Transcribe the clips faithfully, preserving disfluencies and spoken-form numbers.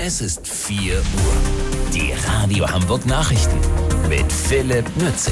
Es ist vier Uhr. Die Radio Hamburg Nachrichten mit Philipp Nützig.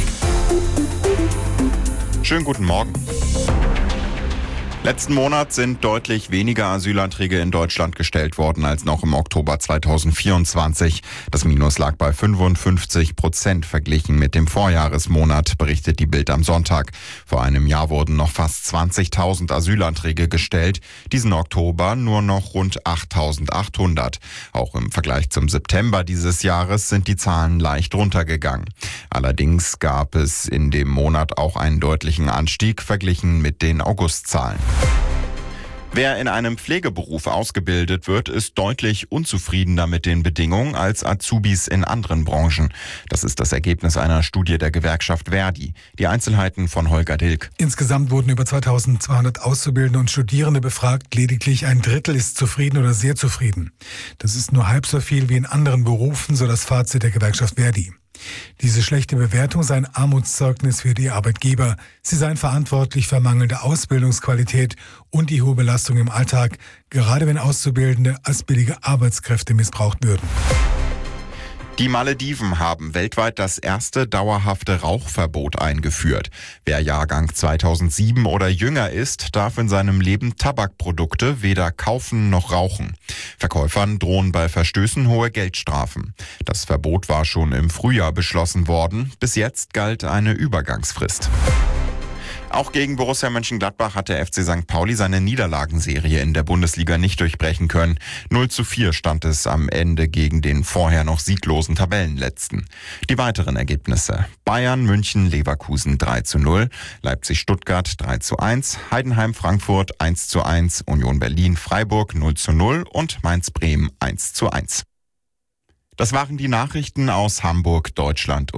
Schönen guten Morgen. Letzten Monat sind deutlich weniger Asylanträge in Deutschland gestellt worden als noch im Oktober zweitausendvierundzwanzig. Das Minus lag bei fünfundfünfzig Prozent verglichen mit dem Vorjahresmonat, berichtet die Bild am Sonntag. Vor einem Jahr wurden noch fast zwanzigtausend Asylanträge gestellt, diesen Oktober nur noch rund achttausendachthundert. Auch im Vergleich zum September dieses Jahres sind die Zahlen leicht runtergegangen. Allerdings gab es in dem Monat auch einen deutlichen Anstieg verglichen mit den Augustzahlen. Wer in einem Pflegeberuf ausgebildet wird, ist deutlich unzufriedener mit den Bedingungen als Azubis in anderen Branchen. Das ist das Ergebnis einer Studie der Gewerkschaft Verdi. Die Einzelheiten von Holger Dilk. Insgesamt wurden über zweitausendzweihundert Auszubildende und Studierende befragt. Lediglich ein Drittel ist zufrieden oder sehr zufrieden. Das ist nur halb so viel wie in anderen Berufen, so das Fazit der Gewerkschaft Verdi. Diese schlechte Bewertung sei ein Armutszeugnis für die Arbeitgeber. Sie seien verantwortlich für mangelnde Ausbildungsqualität und die hohe Belastung im Alltag, gerade wenn Auszubildende als billige Arbeitskräfte missbraucht würden. Die Malediven haben weltweit das erste dauerhafte Rauchverbot eingeführt. Wer Jahrgang zweitausendsieben oder jünger ist, darf in seinem Leben Tabakprodukte weder kaufen noch rauchen. Verkäufern drohen bei Verstößen hohe Geldstrafen. Das Verbot war schon im Frühjahr beschlossen worden. Bis jetzt galt eine Übergangsfrist. Auch gegen Borussia Mönchengladbach hat der F C Sankt Pauli seine Niederlagenserie in der Bundesliga nicht durchbrechen können. null zu vier stand es am Ende gegen den vorher noch sieglosen Tabellenletzten. Die weiteren Ergebnisse: Bayern, München, Leverkusen drei zu null, Leipzig-Stuttgart drei zu eins, Heidenheim-Frankfurt eins zu eins, Union Berlin-Freiburg null zu null und Mainz-Bremen eins zu eins. Das waren die Nachrichten aus Hamburg, Deutschland.